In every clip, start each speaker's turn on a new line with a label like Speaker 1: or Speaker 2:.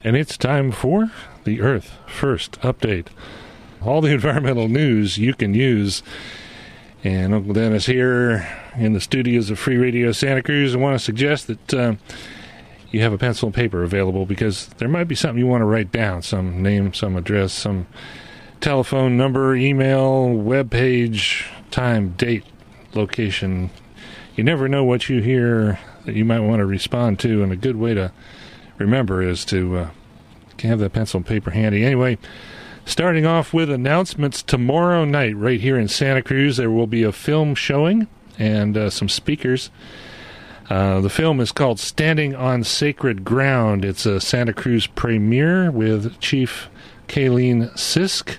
Speaker 1: And it's time for the Earth First Update. All the environmental news you can use. And Uncle Dennis here in the studios of Free Radio Santa Cruz. I want to suggest that you have a pencil and paper available because there might be something you want to write down. Some name, some address, some telephone number, email, web page, time, date, location. You never know what you hear that you might want to respond to, and a good way to remember is to have that pencil and paper handy. Anyway, starting off with announcements, tomorrow night right here in Santa Cruz there will be a film showing and some speakers. The film is called Standing on Sacred Ground. It's a Santa Cruz premiere with Chief Kayleen Sisk.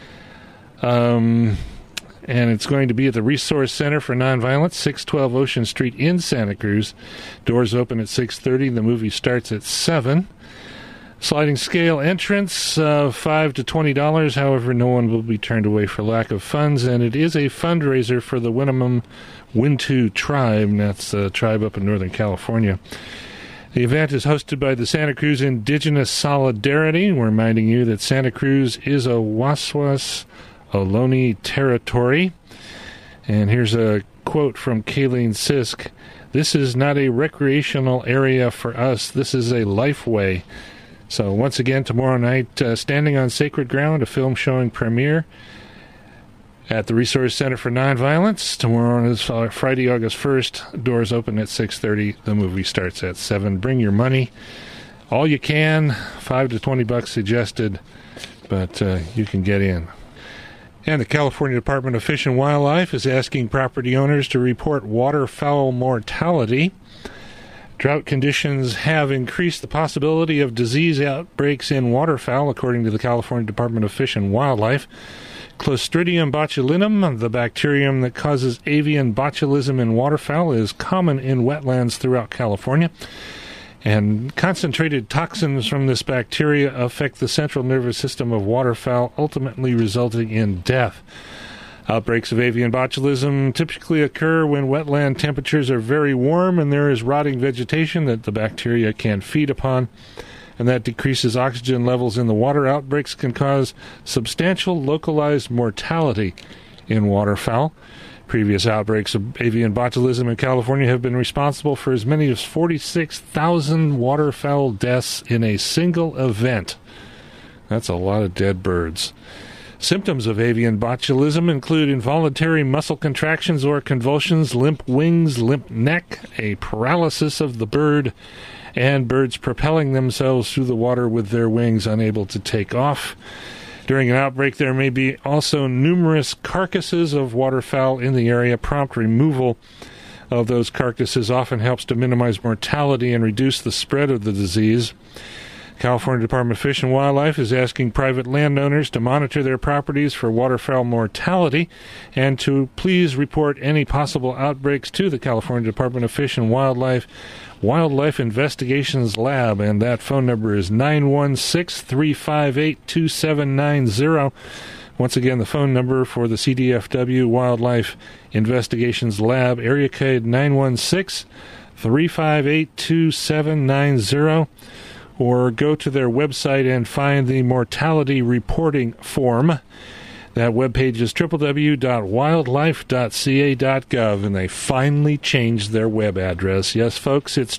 Speaker 1: And it's going to be at the Resource Center for Nonviolence, 612 Ocean Street in Santa Cruz. Doors open at 6:30. The movie starts at 7. Sliding scale entrance, $5 to $20. However, no one will be turned away for lack of funds. And it is a fundraiser for the Winnemem Wintu tribe. That's a tribe up in Northern California. The event is hosted by the Santa Cruz Indigenous Solidarity. We're reminding you that Santa Cruz is a Waswas Ohlone territory. And here's a quote from Kayleen Sisk. "This is not a recreational area for us. This is a life way." So once again, tomorrow night, Standing on Sacred Ground, a film showing premiere at the Resource Center for Nonviolence. Tomorrow is Friday, August 1st. Doors open at 6:30. The movie starts at 7. Bring your money. All you can. $5 to $20 suggested, but you can get in. And the California Department of Fish and Wildlife is asking property owners to report waterfowl mortality. Drought conditions have increased the possibility of disease outbreaks in waterfowl, according to the California Department of Fish and Wildlife. Clostridium botulinum, the bacterium that causes avian botulism in waterfowl, is common in wetlands throughout California. And concentrated toxins from this bacteria affect the central nervous system of waterfowl, ultimately resulting in death. Outbreaks of avian botulism typically occur when wetland temperatures are very warm and there is rotting vegetation that the bacteria can feed upon, and that decreases oxygen levels in the water. Outbreaks can cause substantial localized mortality in waterfowl. Previous outbreaks of avian botulism in California have been responsible for as many as 46,000 waterfowl deaths in a single event. That's a lot of dead birds. Symptoms of avian botulism include involuntary muscle contractions or convulsions, limp wings, limp neck, a paralysis of the bird, and birds propelling themselves through the water with their wings unable to take off. During an outbreak, there may be also numerous carcasses of waterfowl in the area. Prompt removal of those carcasses often helps to minimize mortality and reduce the spread of the disease. California Department of Fish and Wildlife is asking private landowners to monitor their properties for waterfowl mortality and to please report any possible outbreaks to the California Department of Fish and Wildlife Investigations Lab, and that phone number is 916-358-2790. Once again, the phone number for the CDFW Wildlife Investigations Lab, area code 916-358-2790. Or go to their website and find the mortality reporting form. That webpage is www.wildlife.ca.gov, and they finally changed their web address. Yes, folks, it's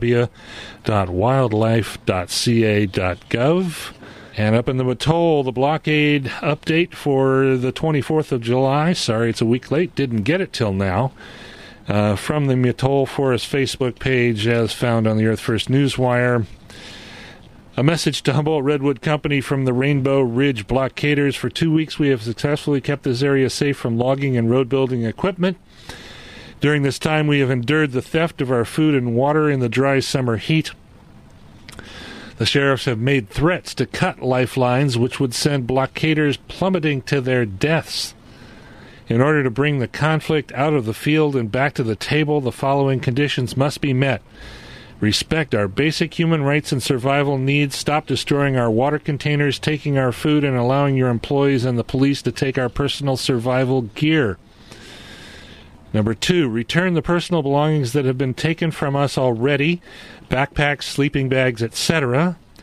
Speaker 1: www.wildlife.ca.gov. And up in the Mattole, the blockade update for the 24th of July. Sorry, it's a week late. Didn't get it till now. From the Mattole Forest Facebook page, as found on the Earth First Newswire. A message to Humboldt Redwood Company from the Rainbow Ridge blockaders. For 2 weeks, we have successfully kept this area safe from logging and road building equipment. During this time, we have endured the theft of our food and water in the dry summer heat. The sheriffs have made threats to cut lifelines, which would send blockaders plummeting to their deaths. In order to bring the conflict out of the field and back to the table, the following conditions must be met. Respect our basic human rights and survival needs. Stop destroying our water containers, taking our food, and allowing your employees and the police to take our personal survival gear. Number 2, return the personal belongings that have been taken from us already, backpacks, sleeping bags, etc.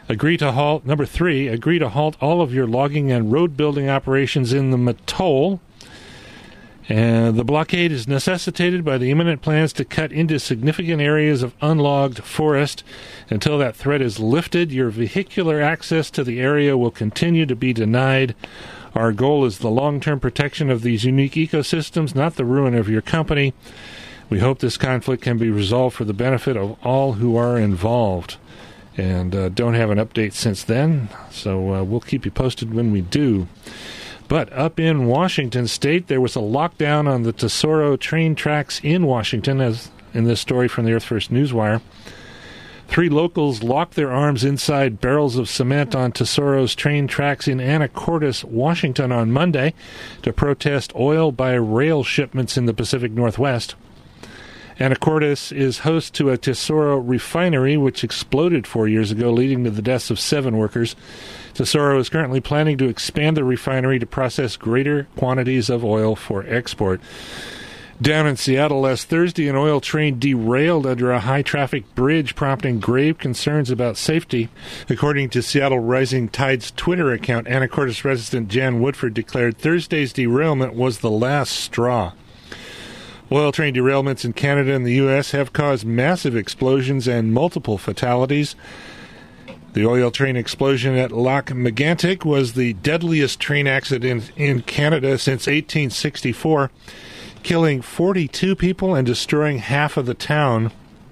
Speaker 1: Number 3, agree to halt all of your logging and road building operations in the Mattole. And the blockade is necessitated by the imminent plans to cut into significant areas of unlogged forest. Until that threat is lifted, your vehicular access to the area will continue to be denied. Our goal is the long-term protection of these unique ecosystems, not the ruin of your company. We hope this conflict can be resolved for the benefit of all who are involved. And don't have an update since then, so we'll keep you posted when we do. But up in Washington State, there was a lockdown on the Tesoro train tracks in Washington, as in this story from the Earth First Newswire. 3 locals locked their arms inside barrels of cement on Tesoro's train tracks in Anacortes, Washington on Monday to protest oil by rail shipments in the Pacific Northwest. Anacortes is host to a Tesoro refinery, which exploded 4 years ago, leading to the deaths of 7 workers. Tesoro is currently planning to expand the refinery to process greater quantities of oil for export. Down in Seattle last Thursday, an oil train derailed under a high-traffic bridge, prompting grave concerns about safety. According to Seattle Rising Tide's Twitter account, Anacortes resident Jan Woodford declared Thursday's derailment was the last straw. Oil train derailments in Canada and the U.S. have caused massive explosions and multiple fatalities. The oil train explosion at Lac Megantic was the deadliest train accident in Canada since 1864, killing 42 people and destroying half of the town.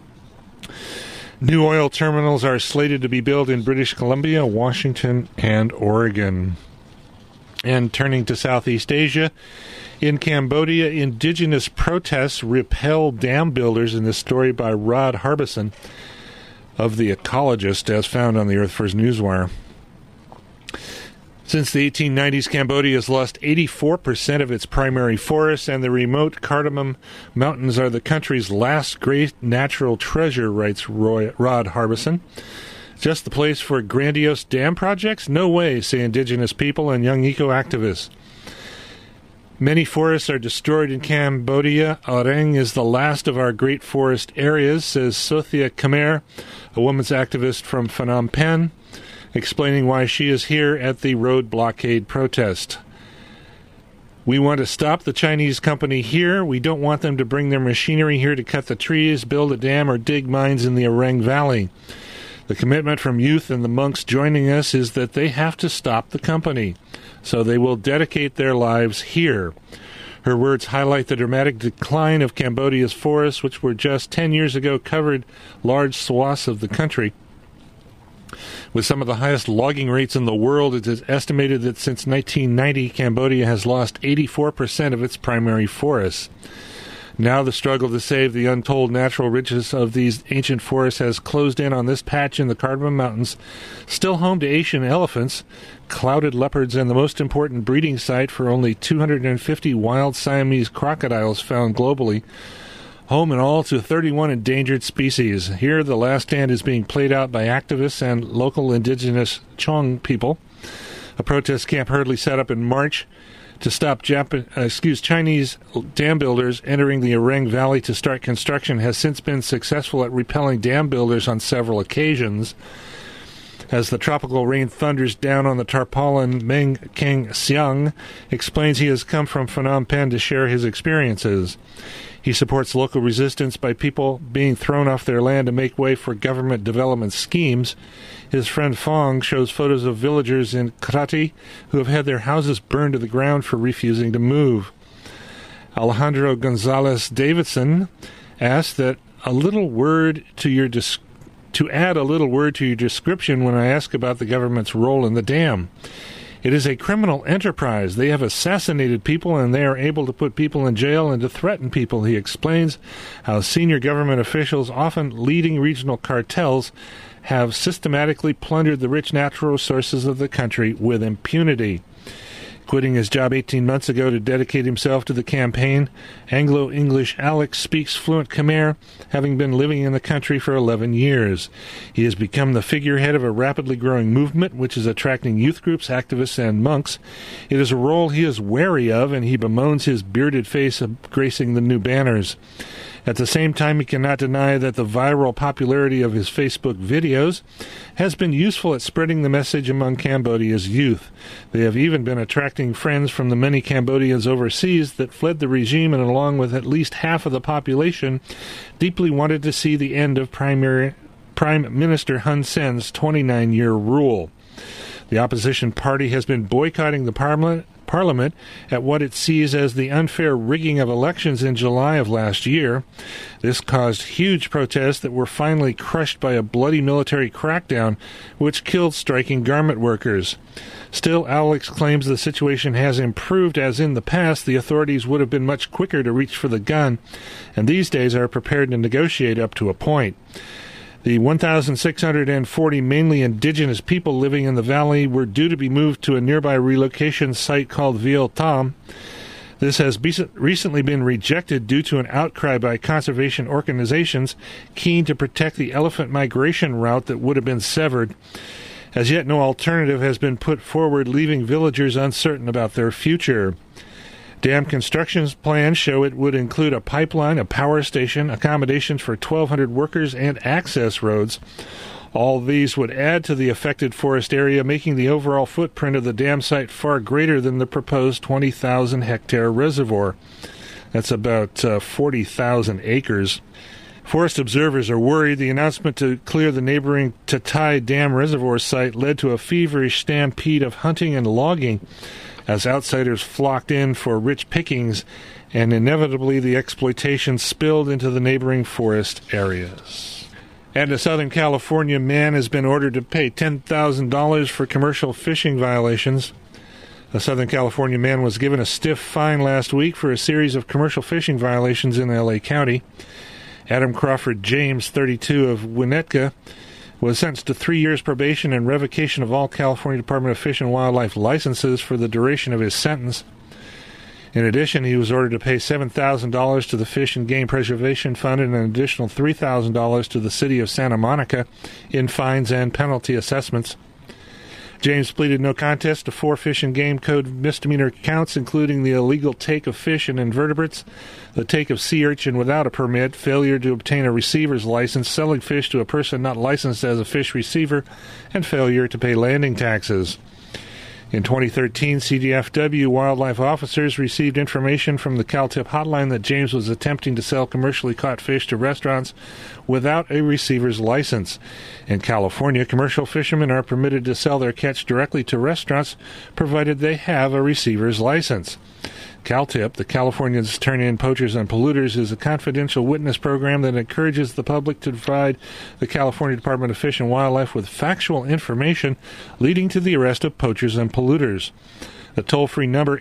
Speaker 1: New oil terminals are slated to be built in British Columbia, Washington, and Oregon. And turning to Southeast Asia, in Cambodia, indigenous protests repel dam builders in this story by Rod Harbison of The Ecologist, as found on the Earth First Newswire. Since the 1890s, Cambodia has lost 84% of its primary forests, and the remote Cardamom Mountains are the country's last great natural treasure, writes Rod Harbison. Just the place for grandiose dam projects? No way, say indigenous people and young eco-activists. Many forests are destroyed in Cambodia. Areng is the last of our great forest areas, says Sothia Khmer, a women's activist from Phnom Penh, explaining why she is here at the road blockade protest. We want to stop the Chinese company here. We don't want them to bring their machinery here to cut the trees, build a dam, or dig mines in the Areng Valley. The commitment from youth and the monks joining us is that they have to stop the company, so they will dedicate their lives here. Her words highlight the dramatic decline of Cambodia's forests, which were just 10 years ago covered large swaths of the country. With some of the highest logging rates in the world, it is estimated that since 1990, Cambodia has lost 84% of its primary forests. Now the struggle to save the untold natural riches of these ancient forests has closed in on this patch in the Cardamom Mountains, still home to Asian elephants, clouded leopards, and the most important breeding site for only 250 wild Siamese crocodiles found globally, home in all to 31 endangered species. Here, the last stand is being played out by activists and local indigenous Chong people. A protest camp hurriedly set up in March to stop Chinese dam builders entering the Areng Valley to start construction has since been successful at repelling dam builders on several occasions. As the tropical rain thunders down on the tarpaulin, Meng Keng Siang explains he has come from Phnom Penh to share his experiences. He supports local resistance by people being thrown off their land to make way for government development schemes. His friend Fong shows photos of villagers in Krati who have had their houses burned to the ground for refusing to move. Alejandro Gonzalez Davidson asked that add a little word to your description when I ask about the government's role in the dam. It is a criminal enterprise. They have assassinated people, and they are able to put people in jail and to threaten people. He explains how senior government officials, often leading regional cartels, have systematically plundered the rich natural resources of the country with impunity. Quitting his job 18 months ago to dedicate himself to the campaign, Anglo-English Alex speaks fluent Khmer, having been living in the country for 11 years. He has become the figurehead of a rapidly growing movement, which is attracting youth groups, activists, and monks. It is a role he is wary of, and he bemoans his bearded face gracing the new banners. At the same time, he cannot deny that the viral popularity of his Facebook videos has been useful at spreading the message among Cambodia's youth. They have even been attracting friends from the many Cambodians overseas that fled the regime, and along with at least half of the population, deeply wanted to see the end of Prime Minister Hun Sen's 29-year rule. The opposition party has been boycotting the Parliament at what it sees as the unfair rigging of elections in July of last year. This caused huge protests that were finally crushed by a bloody military crackdown, which killed striking garment workers. Still, Alex claims the situation has improved, as in the past the authorities would have been much quicker to reach for the gun, and these days are prepared to negotiate up to a point. The 1,640 mainly indigenous people living in the valley were due to be moved to a nearby relocation site called Viol Tam. This has recently been rejected due to an outcry by conservation organizations keen to protect the elephant migration route that would have been severed. As yet, no alternative has been put forward, leaving villagers uncertain about their future. Dam construction plans show it would include a pipeline, a power station, accommodations for 1,200 workers, and access roads. All these would add to the affected forest area, making the overall footprint of the dam site far greater than the proposed 20,000-hectare reservoir. That's about 40,000 acres. Forest observers are worried the announcement to clear the neighboring Tatai Dam reservoir site led to a feverish stampede of hunting and logging, as outsiders flocked in for rich pickings, and inevitably the exploitation spilled into the neighboring forest areas. And a Southern California man has been ordered to pay $10,000 for commercial fishing violations. A Southern California man was given a stiff fine last week for a series of commercial fishing violations in L.A. County. Adam Crawford James, 32, of Winnetka, was sentenced to 3 years probation and revocation of all California Department of Fish and Wildlife licenses for the duration of his sentence. In addition, he was ordered to pay $7,000 to the Fish and Game Preservation Fund and an additional $3,000 to the City of Santa Monica in fines and penalty assessments. James pleaded no contest to 4 Fish and Game Code misdemeanor counts, including the illegal take of fish and invertebrates, the take of sea urchin without a permit, failure to obtain a receiver's license, selling fish to a person not licensed as a fish receiver, and failure to pay landing taxes. In 2013, CDFW wildlife officers received information from the CalTIP hotline that James was attempting to sell commercially caught fish to restaurants without a receiver's license. In California, commercial fishermen are permitted to sell their catch directly to restaurants, provided they have a receiver's license. CalTIP, the Californians Turn In Poachers and Polluters, is a confidential witness program that encourages the public to provide the California Department of Fish and Wildlife with factual information leading to the arrest of poachers and polluters. The toll-free number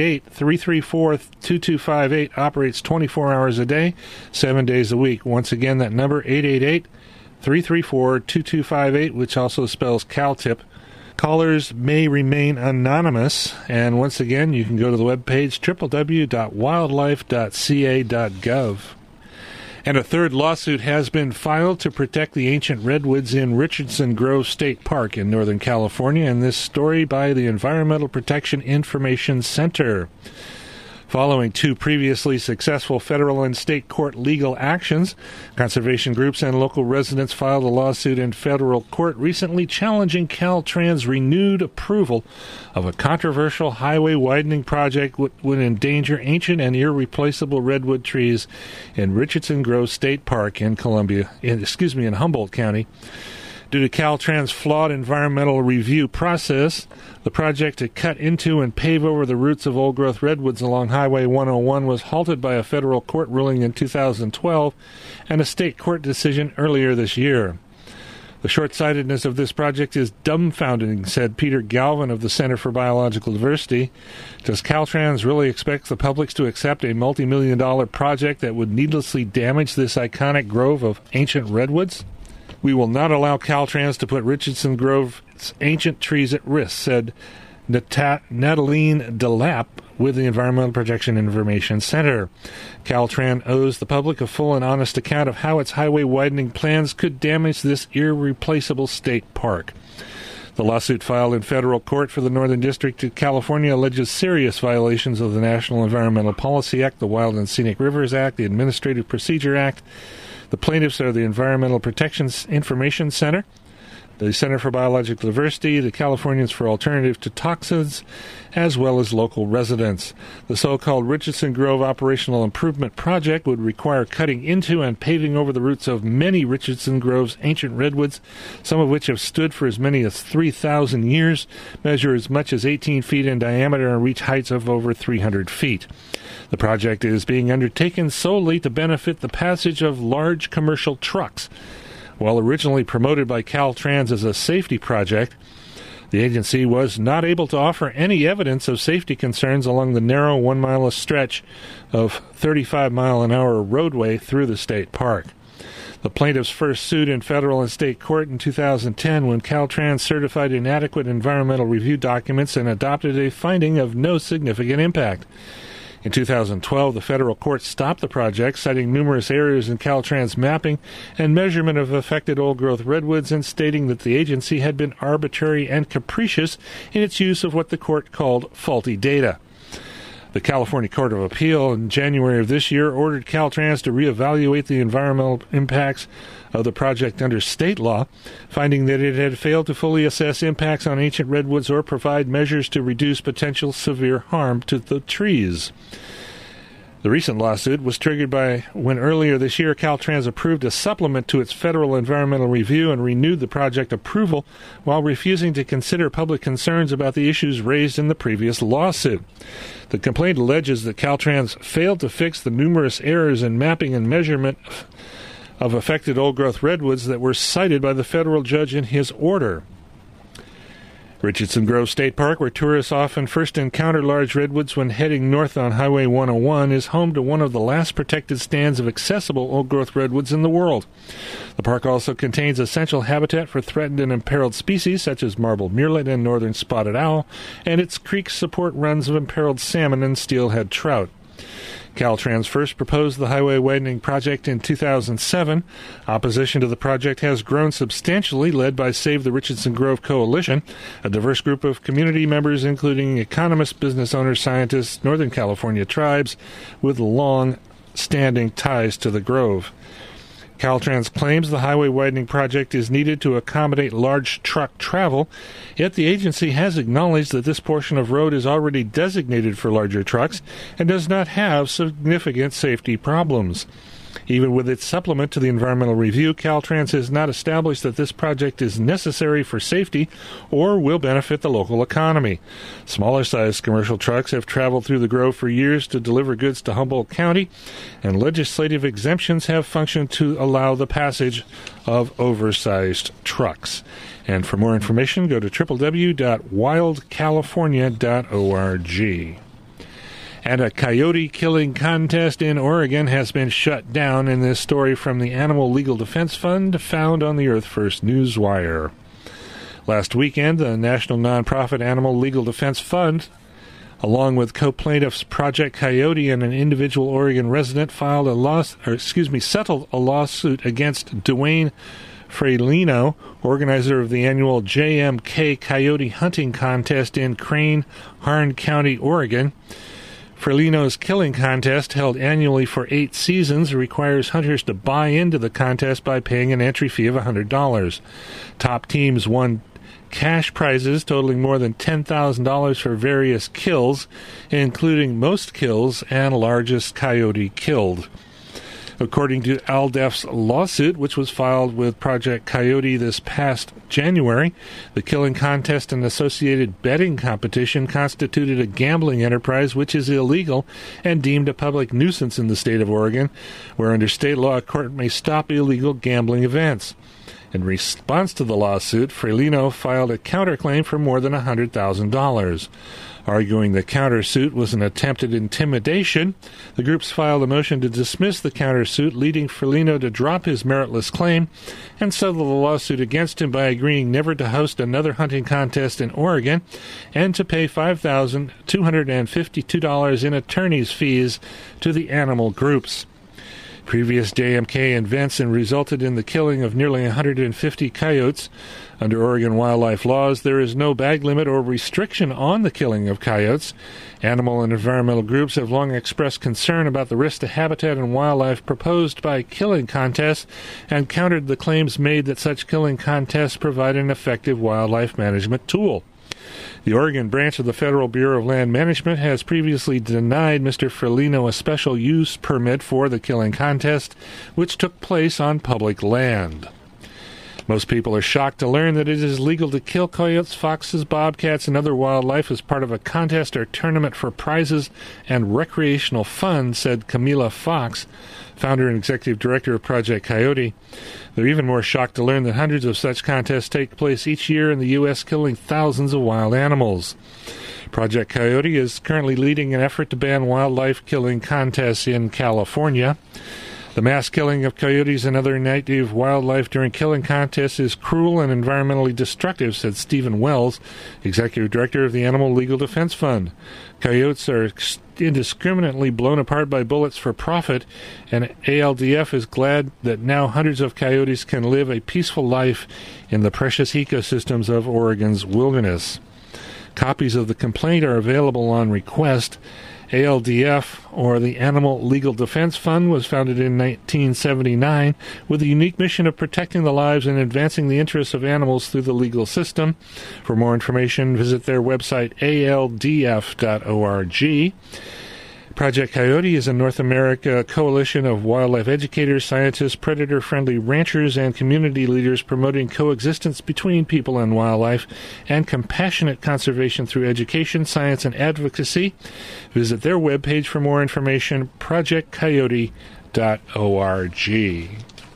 Speaker 1: 888-334-2258 operates 24 hours a day, 7 days a week. Once again, that number 888-334-2258, which also spells CalTIP. Callers may remain anonymous, and once again, you can go to the webpage www.wildlife.ca.gov. And a third lawsuit has been filed to protect the ancient redwoods in Richardson Grove State Park in Northern California, and this story by the Environmental Protection Information Center. Following 2 previously successful federal and state court legal actions, conservation groups and local residents filed a lawsuit in federal court recently challenging Caltrans' renewed approval of a controversial highway widening project which would endanger ancient and irreplaceable redwood trees in Richardson Grove State Park in Humboldt County. Due to Caltrans' flawed environmental review process, the project to cut into and pave over the roots of old-growth redwoods along Highway 101 was halted by a federal court ruling in 2012 and a state court decision earlier this year. The short-sightedness of this project is dumbfounding, said Peter Galvin of the Center for Biological Diversity. Does Caltrans really expect the public to accept a multi-million-dollar project that would needlessly damage this iconic grove of ancient redwoods? We will not allow Caltrans to put Richardson Grove's ancient trees at risk, said Nataline DeLapp with the Environmental Protection Information Center. Caltrans owes the public a full and honest account of how its highway widening plans could damage this irreplaceable state park. The lawsuit filed in federal court for the Northern District of California alleges serious violations of the National Environmental Policy Act, the Wild and Scenic Rivers Act, the Administrative Procedure Act. The plaintiffs are the Environmental Protection Information Center, the Center for Biological Diversity, the Californians for Alternative to Toxins, as well as local residents. The so-called Richardson Grove Operational Improvement Project would require cutting into and paving over the roots of many Richardson Grove's ancient redwoods, some of which have stood for as many as 3,000 years, measure as much as 18 feet in diameter, and reach heights of over 300 feet. The project is being undertaken solely to benefit the passage of large commercial trucks. While originally promoted by Caltrans as a safety project, the agency was not able to offer any evidence of safety concerns along the narrow 1 mile stretch of 35-mile-an-hour roadway through the state park. The plaintiffs first sued in federal and state court in 2010 when Caltrans certified inadequate environmental review documents and adopted a finding of no significant impact. In 2012, the federal court stopped the project, citing numerous errors in Caltrans mapping and measurement of affected old-growth redwoods, and stating that the agency had been arbitrary and capricious in its use of what the court called faulty data. The California Court of Appeal in January of this year ordered Caltrans to reevaluate the environmental impacts of the project under state law, finding that it had failed to fully assess impacts on ancient redwoods or provide measures to reduce potential severe harm to the trees. The recent lawsuit was triggered by when earlier this year Caltrans approved a supplement to its federal environmental review and renewed the project approval while refusing to consider public concerns about the issues raised in the previous lawsuit. The complaint alleges that Caltrans failed to fix the numerous errors in mapping and measurement of affected old-growth redwoods that were cited by the federal judge in his order. Richardson Grove State Park, where tourists often first encounter large redwoods when heading north on Highway 101, is home to one of the last protected stands of accessible old-growth redwoods in the world. The park also contains essential habitat for threatened and imperiled species such as marbled murrelet and northern spotted owl, and its creeks support runs of imperiled salmon and steelhead trout. Caltrans first proposed the highway widening project in 2007. Opposition to the project has grown substantially, led by Save the Richardson Grove Coalition, a diverse group of community members including economists, business owners, scientists, Northern California tribes with long-standing ties to the Grove. Caltrans claims the highway widening project is needed to accommodate large truck travel, yet the agency has acknowledged that this portion of road is already designated for larger trucks and does not have significant safety problems. Even with its supplement to the environmental review, Caltrans has not established that this project is necessary for safety or will benefit the local economy. Smaller-sized commercial trucks have traveled through the Grove for years to deliver goods to Humboldt County, and legislative exemptions have functioned to allow the passage of oversized trucks. And for more information, go to www.wildcalifornia.org. And a coyote killing contest in Oregon has been shut down in this story from the Animal Legal Defense Fund, found on the Earth First Newswire. Last weekend, the national nonprofit Animal Legal Defense Fund, along with co-plaintiffs Project Coyote and an individual Oregon resident, settled a lawsuit against Dwayne Frelino, organizer of the annual JMK Coyote Hunting Contest in Crane, Harn County, Oregon. Frelino's killing contest, held annually for 8 seasons, requires hunters to buy into the contest by paying an entry fee of $100. Top teams won cash prizes totaling more than $10,000 for various kills, including most kills and largest coyote killed. According to ALDEF's lawsuit, which was filed with Project Coyote this past January, the killing contest and associated betting competition constituted a gambling enterprise which is illegal and deemed a public nuisance in the state of Oregon, where under state law a court may stop illegal gambling events. In response to the lawsuit, Frelino filed a counterclaim for more than $100,000. Arguing the countersuit was an attempted intimidation, the groups filed a motion to dismiss the countersuit, leading Frelino to drop his meritless claim and settle the lawsuit against him by agreeing never to host another hunting contest in Oregon and to pay $5,252 in attorney's fees to the animal groups. Previous JMK events resulted in the killing of nearly 150 coyotes. Under Oregon wildlife laws, there is no bag limit or restriction on the killing of coyotes. Animal and environmental groups have long expressed concern about the risk to habitat and wildlife proposed by killing contests and countered the claims made that such killing contests provide an effective wildlife management tool. The Oregon branch of the Federal Bureau of Land Management has previously denied Mr. Frelino a special use permit for the killing contest, which took place on public land. Most people are shocked to learn that it is legal to kill coyotes, foxes, bobcats, and other wildlife as part of a contest or tournament for prizes and recreational fun, said Camila Fox, founder and executive director of Project Coyote. They're even more shocked to learn that hundreds of such contests take place each year in the U.S., killing thousands of wild animals. Project Coyote is currently leading an effort to ban wildlife killing contests in California. The mass killing of coyotes and other native wildlife during killing contests is cruel and environmentally destructive, said Stephen Wells, executive director of the Animal Legal Defense Fund. Coyotes are indiscriminately blown apart by bullets for profit, and ALDF is glad that now hundreds of coyotes can live a peaceful life in the precious ecosystems of Oregon's wilderness. Copies of the complaint are available on request. ALDF, or the Animal Legal Defense Fund, was founded in 1979 with a unique mission of protecting the lives and advancing the interests of animals through the legal system. For more information, visit their website, aldf.org. Project Coyote is a North America coalition of wildlife educators, scientists, predator-friendly ranchers, and community leaders promoting coexistence between people and wildlife and compassionate conservation through education, science, and advocacy. Visit their webpage for more information, projectcoyote.org.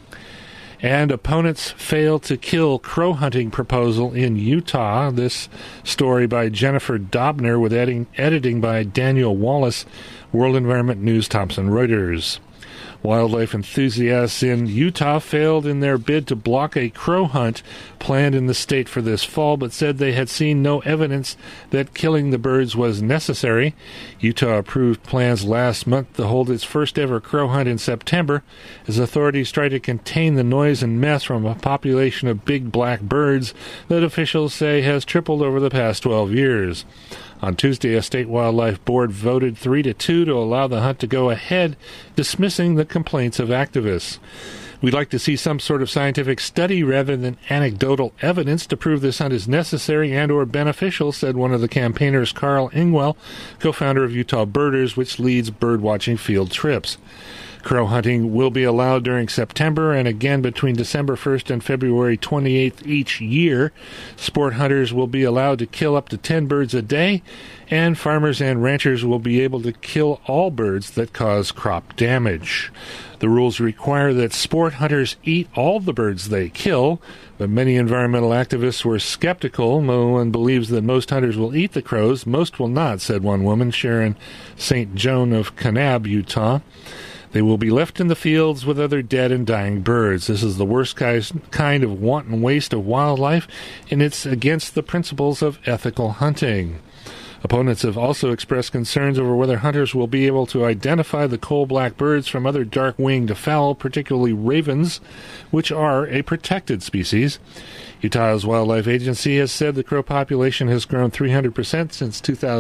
Speaker 1: And opponents fail to kill crow hunting proposal in Utah. This story by Jennifer Dobner with editing by Daniel Wallace, World Environment News, Thomson Reuters. Wildlife enthusiasts in Utah failed in their bid to block a crow hunt planned in the state for this fall, but said they had seen no evidence that killing the birds was necessary. Utah approved plans last month to hold its first ever crow hunt in September as authorities try to contain the noise and mess from a population of big black birds that officials say has tripled over the past 12 years. On Tuesday, a state wildlife board voted 3-2 to allow the hunt to go ahead, dismissing the complaints of activists. We'd like to see some sort of scientific study rather than anecdotal evidence to prove this hunt is necessary and or beneficial, said one of the campaigners, Carl Ingwell, co-founder of Utah Birders, which leads birdwatching field trips. Crow hunting will be allowed during September and again between December 1st and February 28th each year. Sport hunters will be allowed to kill up to 10 birds a day, and farmers and ranchers will be able to kill all birds that cause crop damage. The rules require that sport hunters eat all the birds they kill, but many environmental activists were skeptical. No one believes that most hunters will eat the crows. Most will not, said one woman, Sharon St. Joan of Kanab, Utah. They will be left in the fields with other dead and dying birds. This is the worst kind of wanton waste of wildlife, and it's against the principles of ethical hunting. Opponents have also expressed concerns over whether hunters will be able to identify the coal-black birds from other dark-winged fowl, particularly ravens, which are a protected species. Utah's Wildlife Agency has said the crow population has grown 300% since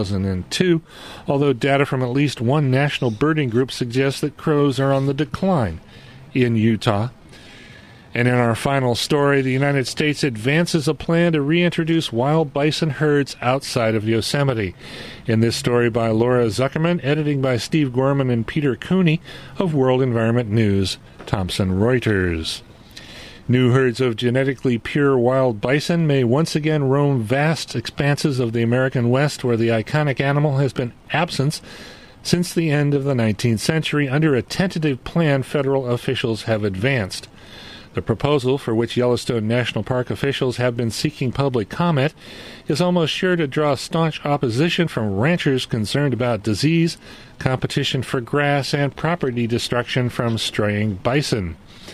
Speaker 1: 2002, although data from at least one national birding group suggests that crows are on the decline in Utah. And in our final story, the United States advances a plan to reintroduce wild bison herds outside of Yosemite. In this story by Laura Zuckerman, editing by Steve Gorman and Peter Cooney of World Environment News, Thomson Reuters. New herds of genetically pure wild bison may once again roam vast expanses of the American West, where the iconic animal has been absent since the end of the 19th century under a tentative plan federal officials have advanced. The proposal, for which Yellowstone National Park officials have been seeking public comment, is almost sure to draw staunch opposition from ranchers concerned about disease, competition for grass, and property destruction from straying bison.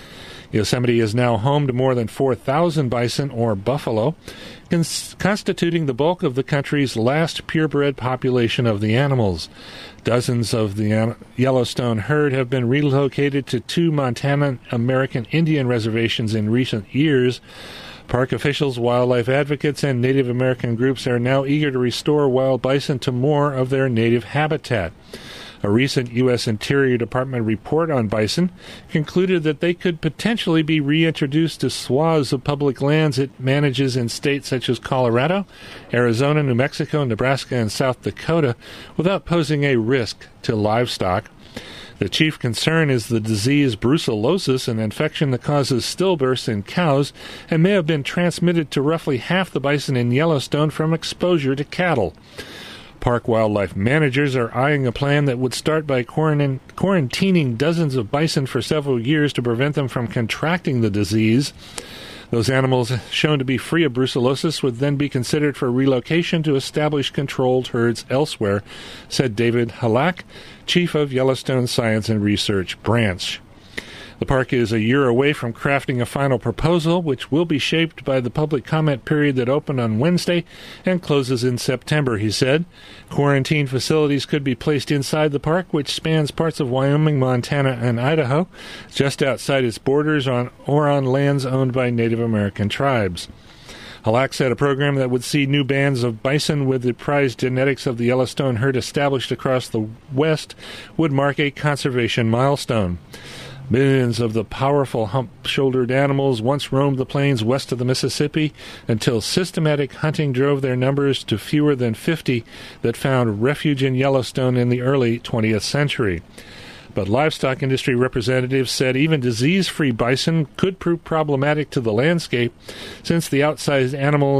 Speaker 1: Yosemite is now home to more than 4,000 bison or buffalo, constituting the bulk of the country's last purebred population of the animals. Dozens of the Yellowstone herd have been relocated to 2 Montana American Indian reservations in recent years. Park officials, wildlife advocates, and Native American groups are now eager to restore wild bison to more of their native habitat. A recent U.S. Interior Department report on bison concluded that they could potentially be reintroduced to swaths of public lands it manages in states such as Colorado, Arizona, New Mexico, Nebraska, and South Dakota without posing a risk to livestock. The chief concern is the disease brucellosis, an infection that causes stillbirths in cows and may have been transmitted to roughly half the bison in Yellowstone from exposure to cattle. Park wildlife managers are eyeing a plan that would start by quarantining dozens of bison for several years to prevent them from contracting the disease. Those animals shown to be free of brucellosis would then be considered for relocation to establish controlled herds elsewhere, said David Halak, chief of Yellowstone Science and Research Branch. The park is a year away from crafting a final proposal, which will be shaped by the public comment period that opened on Wednesday and closes in September, he said. Quarantine facilities could be placed inside the park, which spans parts of Wyoming, Montana, and Idaho, just outside its borders or on lands owned by Native American tribes. Halak said a program that would see new bands of bison with the prized genetics of the Yellowstone herd established across the West would mark a conservation milestone. Millions of the powerful hump-shouldered animals once roamed the plains west of the Mississippi until systematic hunting drove their numbers to fewer than 50 that found refuge in Yellowstone in the early 20th century. But livestock industry representatives said even disease-free bison could prove problematic to the landscape, since the outsized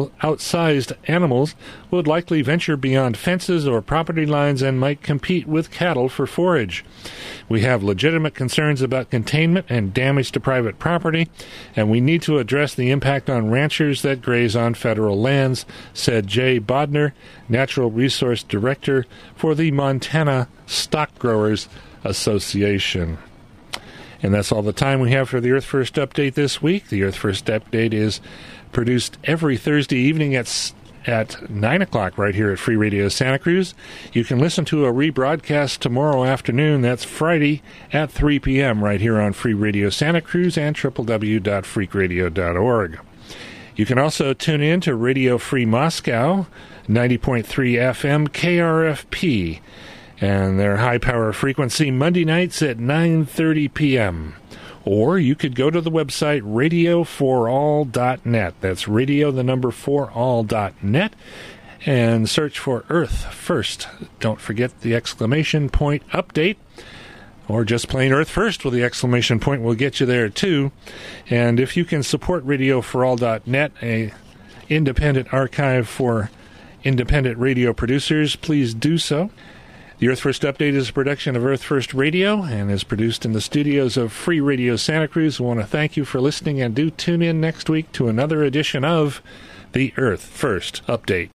Speaker 1: animals would likely venture beyond fences or property lines and might compete with cattle for forage. We have legitimate concerns about containment and damage to private property, and we need to address the impact on ranchers that graze on federal lands, said Jay Bodner, Natural Resource Director for the Montana Stock Growers Association. And that's all the time we have for the Earth First Update this week. The Earth First Update is produced every Thursday evening at 9 o'clock right here at Free Radio Santa Cruz. You can listen to a rebroadcast tomorrow afternoon. That's Friday at 3 p.m. right here on Free Radio Santa Cruz and www.freakradio.org. You can also tune in to Radio Free Moscow, 90.3 FM KRFP, and their high-power frequency Monday nights at 9:30 p.m. Or you could go to the website radio4all.net. That's radio, the number 4all.net, and search for Earth First. Don't forget the exclamation point update, or just plain Earth First with the exclamation point will get you there too. And if you can support radio4all.net, a independent archive for independent radio producers, please do so. The Earth First Update is a production of Earth First Radio and is produced in the studios of Free Radio Santa Cruz. I want to thank you for listening, and do tune in next week to another edition of the Earth First Update.